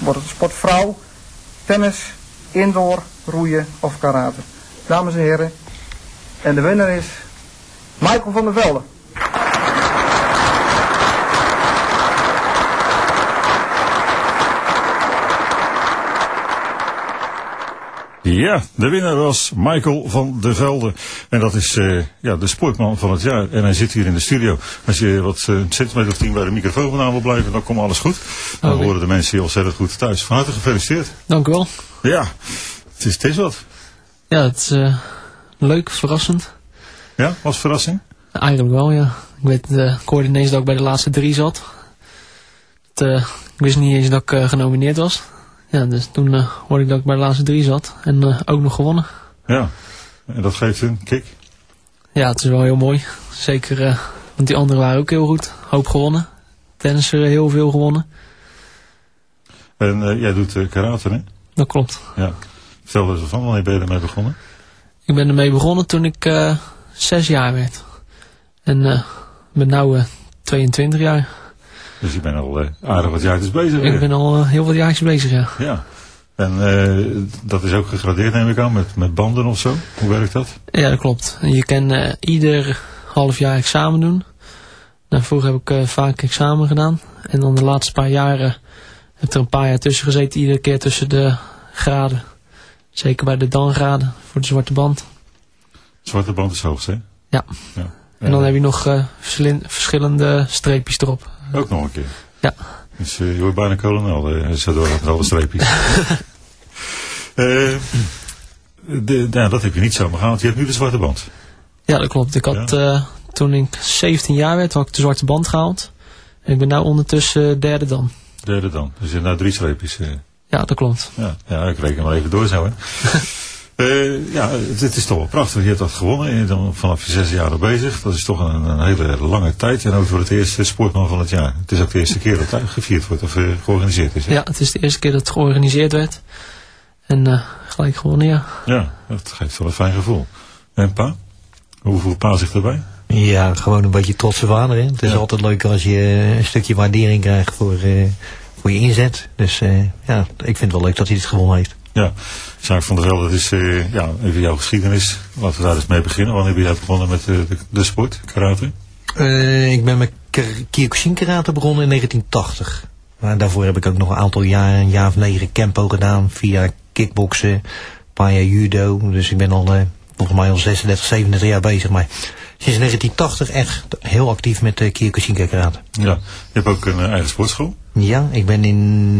wordt het sportvrouw, tennis, indoor, roeien of karate. Dames en heren, en de winnaar is Michael van der Velde. Ja, de winnaar was Michael van der Velde. En dat is de sportman van het jaar. En hij zit hier in de studio. Als je wat een centimeter of 10 bij de microfoon vandaan wil blijven, dan komt alles goed. Dan horen de mensen hier ontzettend goed thuis. Van harte gefeliciteerd. Dank u wel. Ja, het is wat. Ja, het is leuk, verrassend. Ja, was verrassing? Eigenlijk wel, ja. Ik hoorde ineens dat ik bij de laatste 3 zat. Ik wist niet eens dat ik genomineerd was. Ja, dus toen hoorde ik dat ik bij de laatste 3 zat. En ook nog gewonnen. Ja, en dat geeft een kick? Ja, het is wel heel mooi. Zeker, want die anderen waren ook heel goed. Hoop gewonnen. Tennisser heel veel gewonnen. En jij doet karate, hè? Dat klopt. Ja. Vertel eens van, wanneer ben je ermee begonnen? Ik ben ermee begonnen toen ik 6 jaar werd. En ben nu 22 jaar. Dus je bent al aardig wat jaartjes bezig. Ik ben al heel wat jaartjes bezig, ja. Ja. En dat is ook gegradeerd, neem ik aan, met banden of zo? Hoe werkt dat? Ja, dat klopt. Je kan ieder half jaar examen doen. Vroeger heb ik vaak examen gedaan. En dan de laatste paar jaren heb ik er een paar jaar tussen gezeten. Iedere keer tussen de graden. Zeker bij de dan-graden voor de zwarte band. Zwarte band is hoogst, hè? Ja. En dan heb je nog verschillende streepjes erop. Ook nog een keer? Ja. Dus je wordt bijna kolonel, zo doorgaat met alle streepjes. Dat heb je niet zomaar gehaald. Je hebt nu de zwarte band. Ja, dat klopt. Ik had toen ik 17 jaar werd, had ik de zwarte band gehaald. En ik ben nu ondertussen derde dan. Derde dan. Dus je hebt nou 3 streepjes. Ja, dat klopt. Ja, ik reken maar even door zo, hè. Het is toch wel prachtig. Je hebt dat gewonnen. Je bent dan vanaf je 6 jaar al bezig. Dat is toch een hele lange tijd. En ook voor het eerste sportman van het jaar. Het is ook de eerste keer dat het gevierd wordt of georganiseerd is. Hè? Ja, het is de eerste keer dat het georganiseerd werd. En gelijk gewonnen, ja. Ja, dat geeft wel een fijn gevoel. En pa? Hoe voelt pa zich erbij? Ja, gewoon een beetje trotse vader. Hè? Het is altijd leuk als je een stukje waardering krijgt voor je inzet. Dus ik vind het wel leuk dat hij het gewonnen heeft. Ja, Sjaak van der Velde, dat is even jouw geschiedenis. Laten we daar eens mee beginnen. Wanneer heb jij begonnen met de sport, karate? Ik ben met Kyokushin karate begonnen in 1980. Maar daarvoor heb ik ook nog een aantal jaar, een jaar of 9 Kempo gedaan. 4 jaar kickboksen, een paar jaar judo. Dus ik ben al volgens mij al 36, 37 jaar bezig. Maar sinds 1980 echt heel actief met Kyokushin karate. Ja, je hebt ook een eigen sportschool? Ja, ik ben in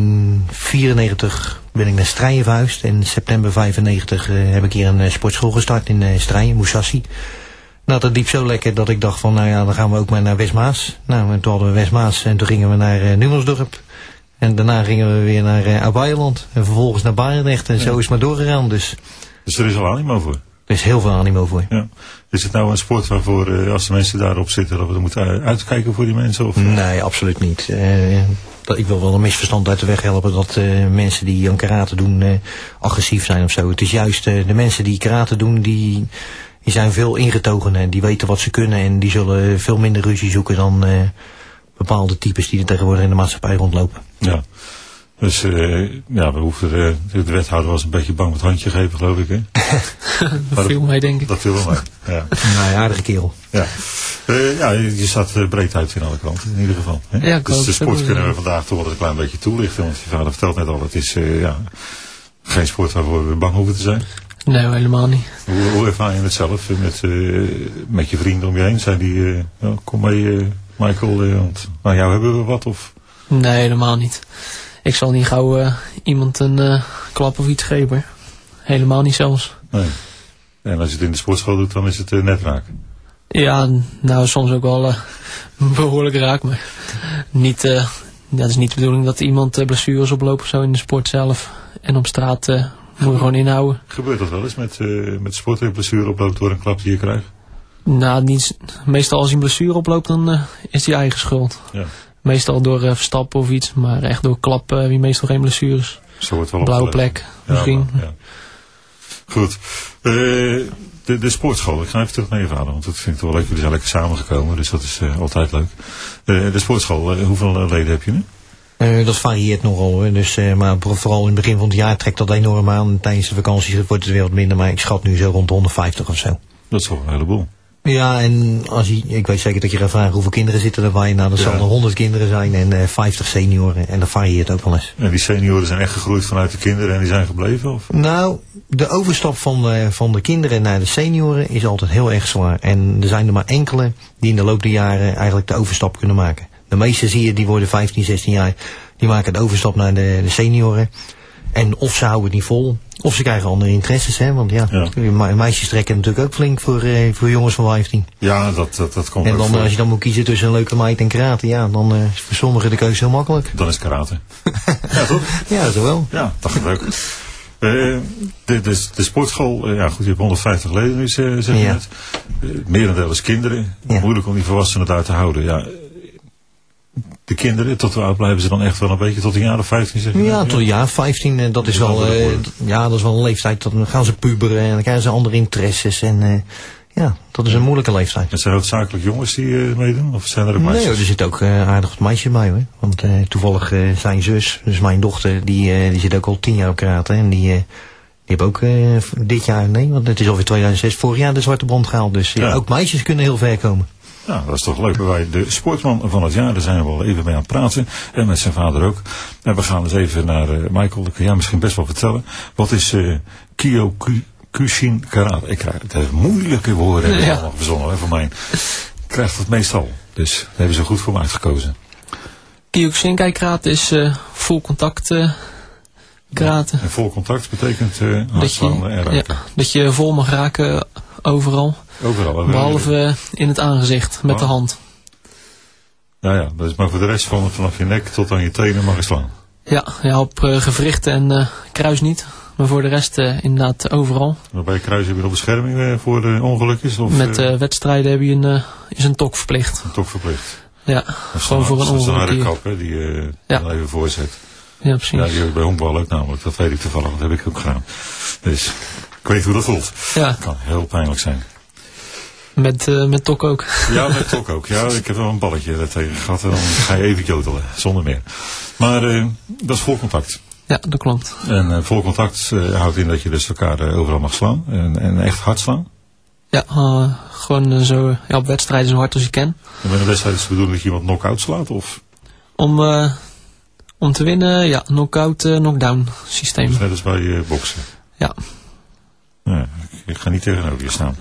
1994 ben ik naar Strijen verhuisd. En in september 95 heb ik hier een sportschool gestart in Strijen, Musashi. Nou, dat liep zo lekker dat ik dacht van, nou ja, dan gaan we ook maar naar Westmaas. Nou, en toen hadden we Westmaas en toen gingen we naar Numansdorp. En daarna gingen we weer naar Oud-Beijerland. En vervolgens naar Barendrecht. En zo is het maar doorgegaan. Dus er is al animo voor? Er is heel veel animo voor. Ja. Is het nou een sport waarvoor, als de mensen daarop zitten, dat we er moeten uitkijken voor die mensen? Of? Nee, absoluut niet. Ik wil wel een misverstand uit de weg helpen dat mensen die aan karate doen agressief zijn of zo. Het is juist de mensen die karate doen, die zijn veel ingetogen en die weten wat ze kunnen. En die zullen veel minder ruzie zoeken dan bepaalde types die er tegenwoordig in de maatschappij rondlopen. Ja. Dus we hoefden de wethouder was een beetje bang met het handje geven, geloof ik, hè? Dat viel mij, denk ik. Dat viel wel mee, ja. Nou, aardige kerel. Ja. Je staat breed uit in alle kanten, in ieder geval. Hè? Ja, dus de sport kunnen we vandaag toch wel een klein beetje toelichten. Want je vader vertelt net al, het is geen sport waarvoor we bang hoeven te zijn. Nee, helemaal niet. Hoe ervaar je het zelf met je vrienden om je heen? Zijn die, kom mee Michael, want aan jou hebben we wat? Of? Nee, helemaal niet. Ik zal niet gauw iemand een klap of iets geven. Helemaal niet zelfs. Nee. En als je het in de sportschool doet, dan is het net raak. Ja, nou soms ook wel behoorlijk raak. Maar niet, dat is niet de bedoeling dat iemand blessures oploopt of zo in de sport zelf. En op straat moet je gewoon inhouden. Gebeurt dat wel eens met sport en blessure oploopt door een klap die je krijgt? Nou, meestal als hij een blessure oploopt, dan is hij eigen schuld. Ja. Meestal door verstappen of iets, maar echt door klappen heb je meestal geen blessures. Zo wordt wel blauwe plek, misschien. Ja. Goed. De sportschool, ik ga even terug naar je vader, want dat vind ik wel leuk. Jullie zijn lekker samengekomen, dus dat is altijd leuk. De sportschool, hoeveel leden heb je nu? Dat varieert nogal hoor. Dus, maar vooral in het begin van het jaar trekt dat enorm aan. Tijdens de vakanties wordt het weer wat minder. Maar ik schat nu zo rond de 150 of zo. Dat is toch een heleboel. Ja, en ik weet zeker dat je gaat vragen hoeveel kinderen zitten erbij. Nou, dat zal er 100 kinderen zijn en 50 senioren. En dat varieert ook wel eens. En die senioren zijn echt gegroeid vanuit de kinderen en die zijn gebleven? Of? Nou, de overstap van de kinderen naar de senioren is altijd heel erg zwaar. En er zijn er maar enkele die in de loop der jaren eigenlijk de overstap kunnen maken. De meeste zie je, die worden 15, 16 jaar. Die maken de overstap naar de senioren. En of ze houden het niet vol, of ze krijgen andere interesses. Hè? Want meisjes trekken natuurlijk ook flink voor jongens van 15. Ja, dat komt en ook dan, voor. als je dan moet kiezen tussen een leuke meid en karate, ja, dan is voor sommigen de keuze heel makkelijk. Dan is karate. Ja, toch? Ja, zo wel. Ja, dat is leuk. De sportschool, ja goed, je hebt 150 leden nu, zeg je net. Merendeel is kinderen. Ja. Moeilijk om die volwassenen daar te houden. Ja, de kinderen, tot hoe oud blijven ze dan echt wel een beetje? Tot een jaar of 15 zeg je? Ja, tot een jaar 15. Dat is wel, dat is wel een leeftijd. Dan gaan ze puberen en dan krijgen ze andere interesses. En ja, dat is een moeilijke leeftijd. Het zijn hoofdzakelijk jongens die meedoen? Of zijn er ook meisjes? Nee, er zit ook aardig wat meisjes bij hoor. Want toevallig zijn zus, dus mijn dochter, die zit ook al 10 jaar op karate. En die heeft ook dit jaar, want het is alweer 2006, vorig jaar de zwarte band gehaald. Dus ook meisjes kunnen heel ver komen. Nou, dat is toch leuk. Wij de sportman van het jaar, daar zijn we wel even mee aan het praten. En met zijn vader ook. En we gaan eens even naar Michael, dat kan jij misschien best wel vertellen. Wat is Kyokushin Karate? Ik krijg het even moeilijke woorden allemaal verzonnen hè, voor mij. Ik krijg dat meestal. Dus dat hebben ze goed voor me uitgekozen. Kyokushin Karate is vol contact karate. En vol contact betekent hardslaan en raken. Dat je vol mag raken overal. Overal. Behalve in het aangezicht met de hand. Ja, dat is maar voor de rest vanaf je nek tot aan je tenen mag je slaan. Ja, op gewrichten en kruis niet. Maar voor de rest inderdaad overal. Bij kruis heb je nog bescherming voor ongelukjes? Of, met wedstrijden heb je is een tok verplicht. Een tok verplicht. Ja, gewoon voor een ongeluk. Dat is een harde kap hè, die je dan even voorzet. Ja, precies. Ja, die heb ik bij honkbal ook namelijk. Dat weet ik toevallig, dat heb ik ook gedaan. Dus ik weet hoe dat voelt. Ja. Het kan heel pijnlijk zijn. Met tok ook. Ja, met tok ook. Ja, ik heb wel een balletje daartegen gehad en dan ga je even jodelen, zonder meer. Maar dat is vol contact. Ja, dat klopt. En vol contact houdt in dat je dus elkaar overal mag slaan en echt hard slaan? Ja, gewoon zo op wedstrijden zo hard als je kan. En bij een wedstrijd is het bedoeling dat je iemand knock-out slaat? Of? Om te winnen, ja, knock-out, knock-down systeem. Dus net als bij boksen? Ja. Ja. Ik ga niet tegenover je staan.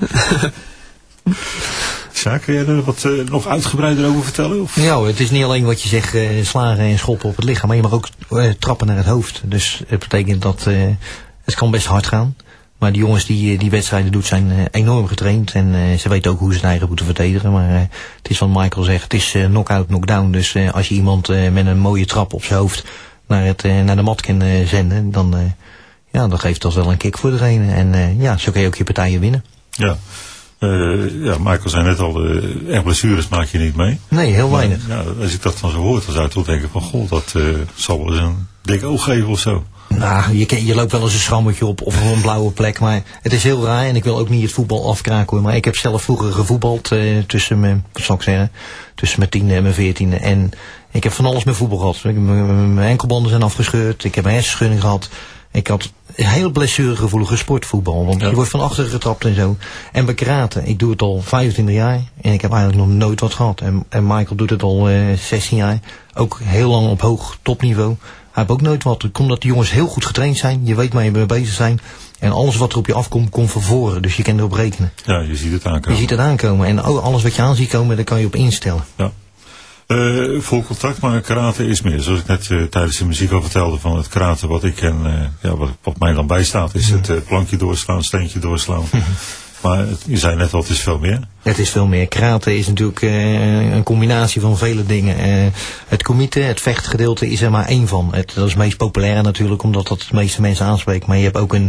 Sjaak, kun jij er wat nog uitgebreider over vertellen? Of? Ja, het is niet alleen wat je zegt, slagen en schoppen op het lichaam, maar je mag ook trappen naar het hoofd. Dus het betekent dat het kan best hard gaan. Maar die jongens die wedstrijden doen zijn enorm getraind en ze weten ook hoe ze het eigen moeten verdedigen. Maar het is wat Michael zegt, het is knock-out, knock-down. Dus als je iemand met een mooie trap op zijn hoofd naar de mat kan zenden, dan geeft dat wel een kick voor degene. En zo kan je ook je partijen winnen. Ja. Michael zei net al, echt blessures maak je niet mee. Nee, heel weinig. Ja, als ik dat dan zo hoor, dan zou ik toch denken van, goh, dat zal wel eens een dik oog geven of zo. Nou, je loopt wel eens een schrammetje op of een blauwe plek, maar het is heel raar en ik wil ook niet het voetbal afkraken hoor. Maar ik heb zelf vroeger gevoetbald tussen mijn 10e en mijn 14e en ik heb van alles met voetbal gehad. Mijn enkelbanden zijn afgescheurd, ik heb een hersenschudding gehad. Ik had heel blessuregevoelige sportvoetbal, want je wordt van achteren getrapt en zo. En bij karate, ik doe het al 25 jaar en ik heb eigenlijk nog nooit wat gehad. En Michael doet het al 16 jaar, ook heel lang op hoog topniveau. Hij heeft ook nooit wat. Het komt dat de jongens heel goed getraind zijn, je weet waar je mee bezig zijn. En alles wat er op je afkomt, komt van voren, dus je kan erop rekenen. Ja, je ziet het aankomen. Je ziet het aankomen en alles wat je aan ziet komen, daar kan je op instellen. Ja. Vol contact, maar karate is meer. Zoals ik net tijdens de muziek al vertelde van het karate wat ik ken, wat mij dan bijstaat, is het plankje doorslaan, steentje doorslaan. Maar je zei net al, het is veel meer. Het is veel meer. Karate is natuurlijk een combinatie van vele dingen. Het komite, het vechtgedeelte is er maar één van. Dat is het meest populaire natuurlijk, omdat dat de meeste mensen aanspreekt. Maar je hebt ook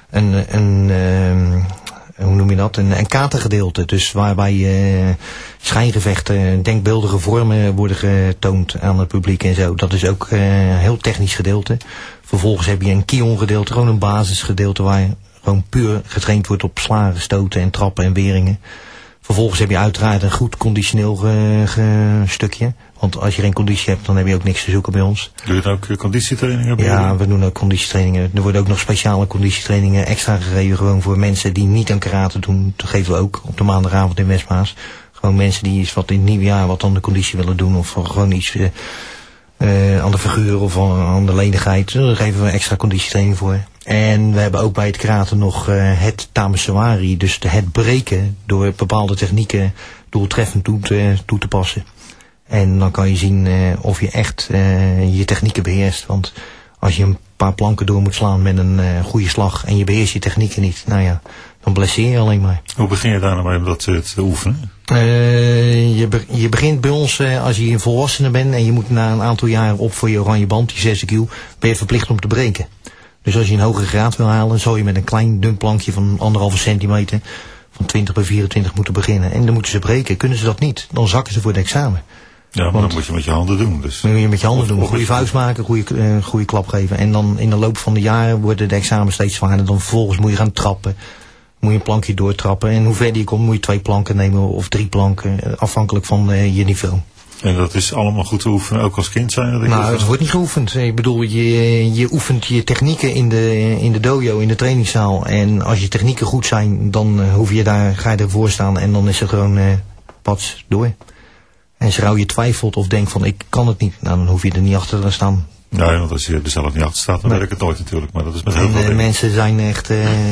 hoe noem je dat? Een katergedeelte. Dus waarbij schijngevechten, denkbeeldige vormen worden getoond aan het publiek en zo. Dat is ook een heel technisch gedeelte. Vervolgens heb je een kion gedeelte, gewoon een basisgedeelte waar gewoon puur getraind wordt op slagen, stoten en trappen en weringen. Vervolgens heb je uiteraard een goed conditioneel stukje. Want als je geen conditie hebt, dan heb je ook niks te zoeken bij ons. Doe je dan ook conditietrainingen? Ja, we doen ook conditietrainingen. Er worden ook nog speciale conditietrainingen extra gegeven. Gewoon voor mensen die niet aan karate doen. Dat geven we ook op de maandagavond in Westmaas. Gewoon mensen die iets wat in het nieuwe jaar wat aan de conditie willen doen. Of gewoon iets aan de figuur of aan de lenigheid. Daar geven we extra conditietraining voor. En we hebben ook bij het karate nog het tamesewari. Dus het breken door bepaalde technieken doeltreffend toe te passen. En dan kan je zien of je echt je technieken beheerst. Want als je een paar planken door moet slaan met een goede slag en je beheerst je technieken niet, nou ja, dan blesseer je alleen maar. Hoe begin je daar nou mee om dat te oefenen? Je begint bij ons als je een volwassene bent en je moet na een aantal jaren op voor je oranje band, die 6 kilo, ben je verplicht om te breken. Dus als je een hogere graad wil halen, zal je met een klein dun plankje van 1,5 centimeter van 20 bij 24 moeten beginnen. En dan moeten ze breken. Kunnen ze dat niet, dan zakken ze voor het examen. Ja, maar dan moet je met je handen doen. Dus. Moet je met je handen doen. Een goede vuist maken, goede klap geven. En dan in de loop van de jaren worden de examens steeds zwaarder. Dan vervolgens moet je gaan trappen. Moet je een plankje doortrappen. En hoe verder je komt, moet je 2 planken nemen of 3 planken. Afhankelijk van je niveau. En dat is allemaal goed te oefenen, ook als kind zijn? Nou, het wordt niet geoefend. Ik bedoel, je oefent je technieken in de dojo, in de trainingszaal. En als je technieken goed zijn, dan ga je ervoor staan. En dan is het gewoon pats door. En zodra je twijfelt of denkt van ik kan het niet, nou, dan hoef je er niet achter te staan. Ja, want als je er zelf niet achter staat, dan werkt het nooit natuurlijk. Maar dat is met heel veel dingen. Mensen zijn echt,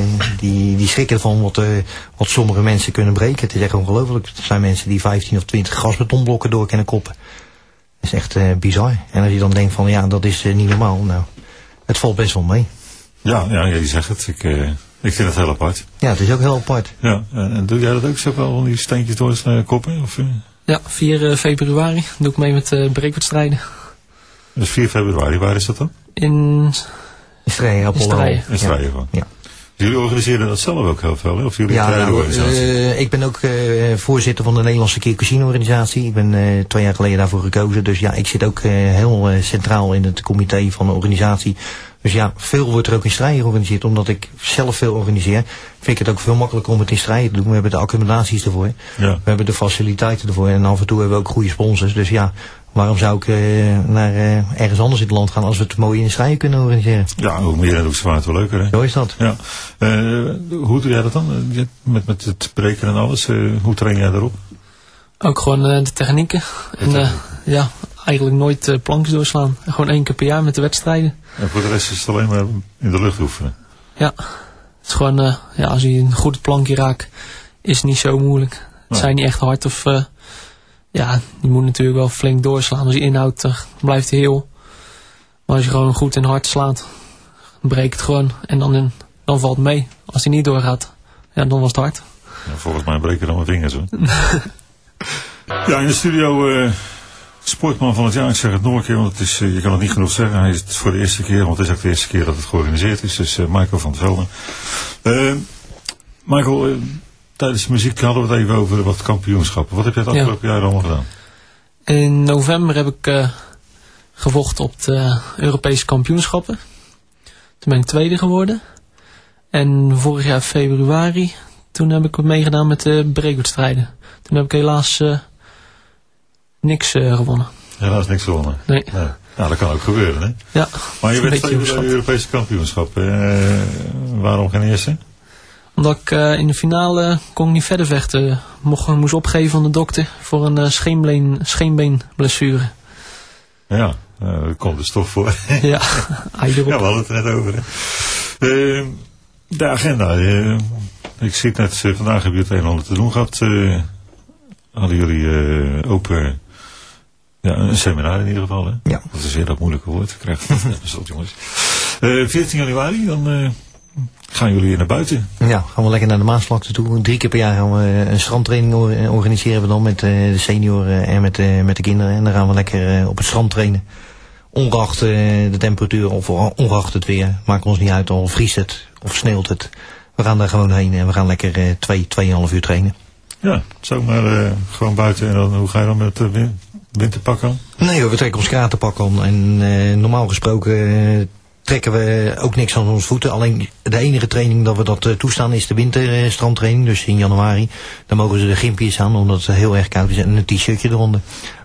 die schrikken van wat sommige mensen kunnen breken. Het is echt ongelooflijk. Er zijn mensen die 15 of 20 gasbetonblokken door kunnen koppen. Dat is echt bizar. En als je dan denkt van ja, dat is niet normaal. Nou, het valt best wel mee. Ja, je zegt het. Ik vind het heel apart. Ja, het is ook heel apart. Ja, en doe jij dat ook zo wel, die steentjes door koppen? Of? Ja, 4 februari doe ik mee met breekwedstrijden. Dus 4 februari, waar is dat dan? In Strijen, Apollo. In Strijen van. Ja. Jullie organiseren dat zelf ook heel veel, hè? Of jullie ik ben ook voorzitter van de Nederlandse Kyokushin-organisatie. Ik ben 2 jaar geleden daarvoor gekozen. Dus ja, ik zit ook heel centraal in het comité van de organisatie. Dus ja, veel wordt er ook in Strijen georganiseerd. Omdat ik zelf veel organiseer, vind ik het ook veel makkelijker om het in Strijen te doen. We hebben de accommodaties ervoor. Ja. We hebben de faciliteiten ervoor. En af en toe hebben we ook goede sponsors. Dus ja, waarom zou ik naar ergens anders in het land gaan als we het mooi in Strijen kunnen organiseren? Ja, hoe meer hoe zwaar, hoe leuker, hè? Zo is dat. Ja. Hoe doe jij dat dan? Met het breken en alles? Hoe train jij daarop? Ook gewoon de technieken. En ja, eigenlijk nooit plankjes doorslaan. Gewoon 1 keer per jaar met de wedstrijden. En voor de rest is het alleen maar in de lucht oefenen? Ja. Het is gewoon, als je een goed plankje raakt, is het niet zo moeilijk. Het zijn niet echt hard of... ja, je moet natuurlijk wel flink doorslaan. Als je inhoudt, dan blijft het heel. Maar als je gewoon goed en hard slaat, dan breekt het gewoon. En dan valt het mee. Als hij niet doorgaat, ja, dan was het hard. Ja, volgens mij breken dan mijn vingers, hoor. Ja, in de studio sportman van het jaar. Ik zeg het nog een keer, want het is, je kan het niet genoeg zeggen. Hij is het voor de eerste keer, want het is ook de eerste keer dat het georganiseerd is. Dus Michael van der Velde. Michael, tijdens de muziek hadden we het even over wat kampioenschappen. Wat heb jij het afgelopen jaar allemaal gedaan? In november heb ik gevochten op de Europese kampioenschappen. Toen ben ik 2e geworden. En vorig jaar februari, toen heb ik meegedaan met de breekwedstrijden. Toen heb ik helaas niks gewonnen. Helaas niks gewonnen? Nee. Nou, dat kan ook gebeuren, hè? Ja. Maar je bent 2e bij de Europese kampioenschappen. Waarom geen eerste? Omdat ik in de finale kon ik niet verder vechten. Moest opgeven van de dokter voor een scheenbeenblessure. Ja, dat komt dus toch voor. Ja, we hadden het er net over. Hè. De agenda. Ik zie het net, vandaag hebben jullie het een en ander te doen gehad. Hadden jullie ook een seminar in ieder geval. Hè? Ja. Dat is een zeer dat moeilijke woord. Krijg je jongens. 14 januari, dan... gaan jullie naar buiten? Ja, gaan we lekker naar de Maasvlakte toe. 3 keer per jaar gaan we een strandtraining organiseren we dan met de senioren en met de kinderen. En dan gaan we lekker op het strand trainen. Ongeacht de temperatuur of ongeacht het weer. Maakt ons niet uit, al vriest het of sneeuwt het. We gaan daar gewoon heen en we gaan lekker 2,5 uur trainen. Ja, zomaar gewoon buiten. En dan, hoe ga je dan met het winterpak aan? Nee, we trekken ons karatepak aan. En normaal gesproken... trekken we ook niks aan onze voeten. Alleen de enige training dat we dat toestaan is de winterstrandtraining. Dus in januari. Dan mogen ze de gimpjes aan omdat het heel erg koud is. En een t-shirtje eronder.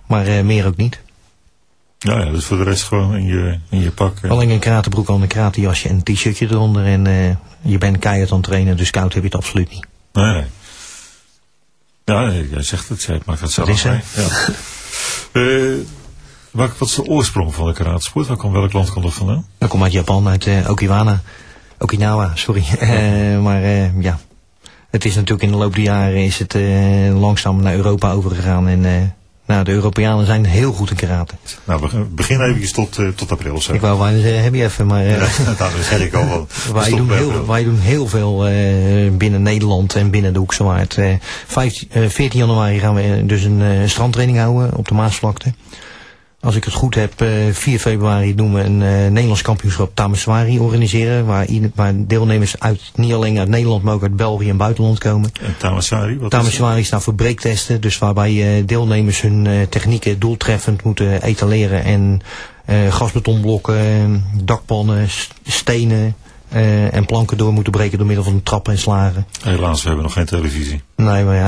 Maar meer ook niet. Ja, dus voor de rest gewoon in je pak. Alleen een karatenbroek aan, een karatenjasje en een t-shirtje eronder. En je bent keihard aan het trainen, dus koud heb je het absoluut niet. Nee. Ja, jij zegt het, jij maakt het zelf dat is mee. Ja. Wat is de oorsprong van de karatesport? Welk land komt dat vandaan? Dat komt uit Japan, uit Okinawa, sorry. Maar ja, het is natuurlijk in de loop der jaren is het langzaam naar Europa overgegaan. En de Europeanen zijn heel goed in karate. Nou, we beginnen eventjes tot april. Zo. Ik wou bijna zeggen, heb je even, maar... dat zeg ik al wel. Wij doen heel veel binnen Nederland en binnen de Hoekse Waard. 14 januari gaan we dus een strandtraining houden op de Maasvlakte. Als ik het goed heb, 4 februari doen we een Nederlands kampioenschap Tameswari organiseren. Waar deelnemers niet alleen uit Nederland, maar ook uit België en buitenland komen. En Tameswari? Tameswari staat voor breektesten. Dus waarbij deelnemers hun technieken doeltreffend moeten etaleren. En gasbetonblokken, dakpannen, stenen en planken door moeten breken door middel van trappen en slagen. Helaas, we hebben nog geen televisie. Nee, maar ja.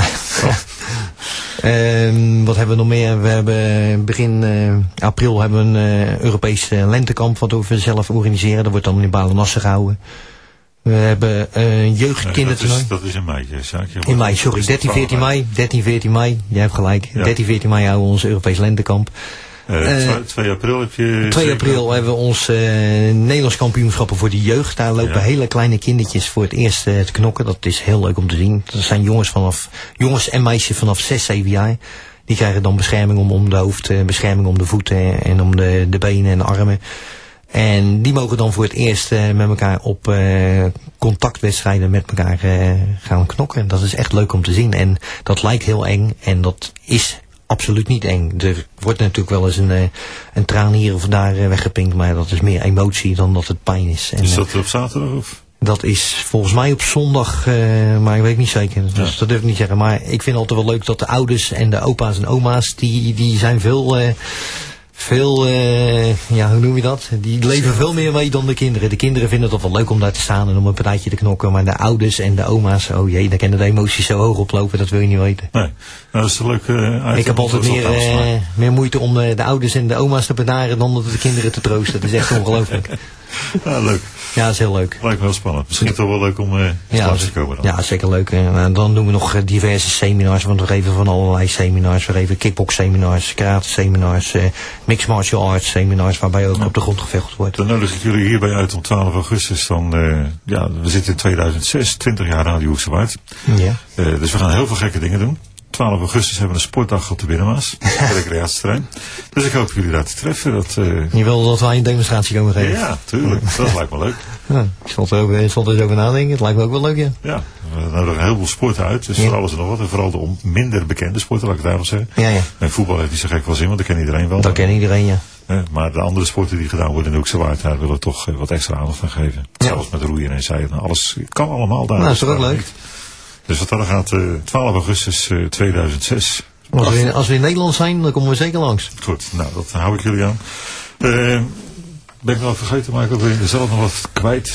Wat hebben we nog meer? We hebben begin april hebben we een Europees lentekamp wat we zelf organiseren. Dat wordt dan in Balenasse gehouden. We hebben een jeugdkindertoernooi. Dat is in mei, zaakje. In mei, sorry. 13, 14 mei. Jij hebt gelijk. Ja. 13, 14 mei houden we ons Europees lentekamp. 2 april heb je... 2 april hebben we ons Nederlands kampioenschappen voor de jeugd. Daar lopen hele kleine kindertjes voor het eerst te knokken. Dat is heel leuk om te zien. Dat zijn jongens en meisjes vanaf 6, 7 jaar. Die krijgen dan bescherming om de hoofd, bescherming om de voeten en om de benen en de armen. En die mogen dan voor het eerst met elkaar op contactwedstrijden met elkaar gaan knokken. Dat is echt leuk om te zien. En dat lijkt heel eng en dat is absoluut niet eng. Er wordt natuurlijk wel eens een traan hier of daar weggepinkt, maar dat is meer emotie dan dat het pijn is. En, is dat op zaterdag of? Dat is volgens mij op zondag, maar ik weet niet zeker. Dus dat durf ik niet zeggen. Maar ik vind het altijd wel leuk dat de ouders en de opa's en oma's, die zijn veel, hoe noem je dat? Die leven veel meer mee dan de kinderen. De kinderen vinden het wel leuk om daar te staan en om een partijtje te knokken. Maar de ouders en de oma's, oh jee, daar kunnen de emoties zo hoog oplopen, dat wil je niet weten. Nee, nou, dat is een leuk ik heb altijd meer moeite om de ouders en de oma's te benaren dan de kinderen te troosten. Dat is echt ongelooflijk. Ja, leuk. Ja, dat is heel leuk. Lijkt me wel spannend. Misschien is het toch wel leuk om langs te komen dan. Ja, zeker leuk. Dan doen we nog diverse seminars, want we geven van allerlei seminars. We geven kickbox seminars, karate seminars, mixed martial arts seminars, waarbij ook op de grond gevecht wordt. Dan nodig ik jullie hierbij uit om 12 augustus. Dan, we zitten in 2006, 20 jaar Radio Hoekse Waard. Ja. Dus we gaan heel veel gekke dingen doen. 12 augustus hebben we een sportdag op de Binnenmaas, de recreatieterrein. Dus ik hoop jullie daar te treffen. Je wil dat wij een demonstratie komen geven? Ja, tuurlijk. Dat lijkt me leuk. Ja, ik stond er eens over nadenken. Het lijkt me ook wel leuk, ja. Ja, we nodigen heel veel sporten uit. Dus voor alles en nog wat. En vooral de minder bekende sporten, laat ik het daarom zeggen. Ja. En voetbal heeft niet zo gek wel zin, want dat kent iedereen wel. Dat kent iedereen, ja. Maar de andere sporten die gedaan worden in de Hoekse Waard, daar willen we toch wat extra aandacht aan geven. Ja. Zelfs met roeien en zeilen. Alles kan allemaal daar. Nou, dat is toch ook leuk. Dus wat dan gaat 12 augustus 2006. Als we in Nederland zijn, dan komen we zeker langs. Goed, nou dat hou ik jullie aan. Ben ik nog vergeten, maar ik ook weer zelf nog wat kwijt?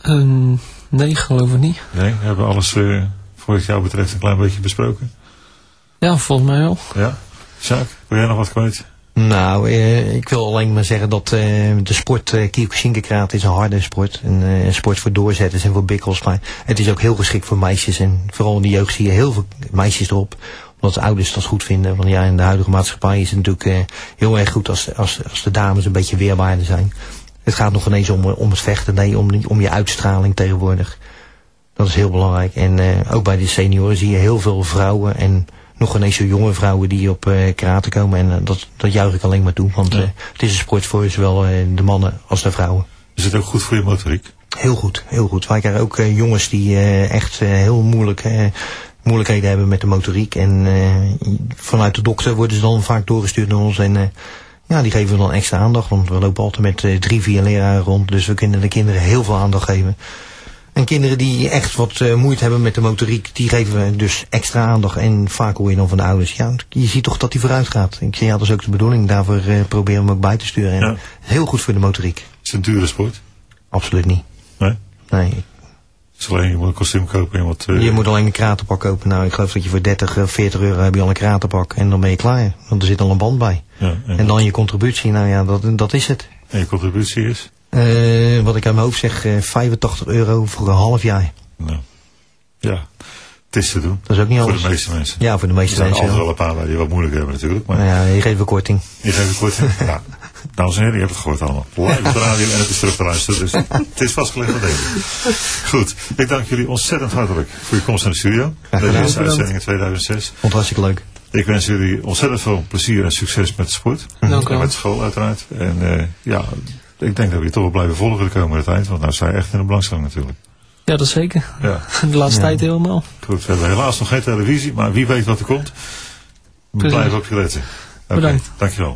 Nee, geloof ik niet. Nee, we hebben alles voor wat jou betreft een klein beetje besproken. Ja, volgens mij wel. Ja, Sjaak, wil jij nog wat kwijt? Nou, ik wil alleen maar zeggen dat de sport Kyokushinkai-karate is een harde sport. Een sport voor doorzetters en voor bikkels. Maar het is ook heel geschikt voor meisjes. En vooral in de jeugd zie je heel veel meisjes erop. Omdat de ouders dat goed vinden. Want ja, in de huidige maatschappij is het natuurlijk heel erg goed als de dames een beetje weerbaarder zijn. Het gaat nog ineens om het vechten. Nee, om je uitstraling tegenwoordig. Dat is heel belangrijk. En ook bij de senioren zie je heel veel vrouwen en nog ineens zo jonge vrouwen die op karate komen. En dat juich ik alleen maar toe. Want het is een sport voor zowel de mannen als de vrouwen. Is het ook goed voor je motoriek? Heel goed, heel goed. Wij krijgen ook jongens die echt heel moeilijkheden hebben met de motoriek. En vanuit de dokter worden ze dan vaak doorgestuurd naar ons. En die geven we dan extra aandacht. Want we lopen altijd met 3-4 leraren rond. Dus we kunnen de kinderen heel veel aandacht geven. En kinderen die echt wat moeite hebben met de motoriek, die geven we dus extra aandacht. En vaak hoor je dan van de ouders, ja, je ziet toch dat hij vooruit gaat. Ik zeg, ja, dat is ook de bedoeling. Daarvoor proberen we hem ook bij te sturen. En heel goed voor de motoriek. Is het een dure sport? Absoluut niet. Nee? Nee. Dus alleen je moet een kostuum kopen en wat... Je moet alleen een kratenpak kopen. Nou, ik geloof dat je voor 30, 40 euro heb je al een kratenpak. En dan ben je klaar. Want er zit al een band bij. Ja, en dan je contributie, nou ja, dat is het. En je contributie is? Wat ik uit mijn hoofd zeg, 85 euro voor een half jaar. Nou, ja, het is te doen. Dat is ook niet alles. Voor de meeste mensen. Ja, voor de meeste mensen. Er zijn altijd wel een paar bij die wat moeilijk hebben natuurlijk. Maar nou ja, je geeft een korting. Je geeft een korting? Ja. Dames en heren, je hebt het gehoord allemaal. Live op de radio en het is terug te luisteren. Dus het is vastgelegd wat denk ik. Goed, ik dank jullie ontzettend hartelijk voor je komst naar de studio. Deze eerste uitzending in 2006. Vond het hartstikke leuk. Ik wens jullie ontzettend veel plezier en succes met de sport. Dank u En wel. met school uiteraard. En ja, ik denk dat we je toch wel blijven volgen de komende tijd. Want nou sta je echt in de belangstelling natuurlijk. Ja, dat zeker. Ja. De laatste tijd helemaal. Goed, we hebben helaas nog geen televisie. Maar wie weet wat er komt. We Precies. blijven op je letten. Oké, Bedankt. dankjewel.